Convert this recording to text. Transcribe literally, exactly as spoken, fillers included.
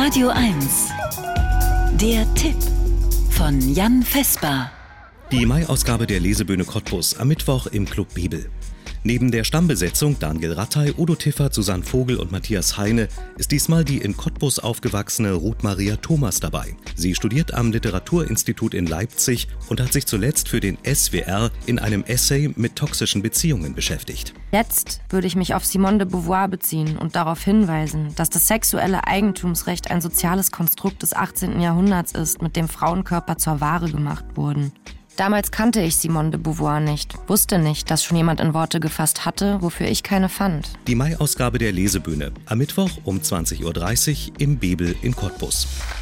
Radio eins. Der Tipp von Jan Vesper. Die Mai-Ausgabe der Lesebühne Cottbus am Mittwoch im Club Bibel. Neben der Stammbesetzung Daniel Rattay, Udo Tiffert, Susanne Vogel und Matthias Heine ist diesmal die in Cottbus aufgewachsene Ruth Maria Thomas dabei. Sie studiert am Literaturinstitut in Leipzig und hat sich zuletzt für den S W R in einem Essay mit toxischen Beziehungen beschäftigt. Jetzt würde ich mich auf Simone de Beauvoir beziehen und darauf hinweisen, dass das sexuelle Eigentumsrecht ein soziales Konstrukt des achtzehnten Jahrhunderts ist, mit dem Frauenkörper zur Ware gemacht wurden. Damals kannte ich Simone de Beauvoir nicht, wusste nicht, dass schon jemand in Worte gefasst hatte, wofür ich keine fand. Die Mai-Ausgabe der Lesebühne am Mittwoch um zwanzig Uhr dreißig im Bibel in Cottbus.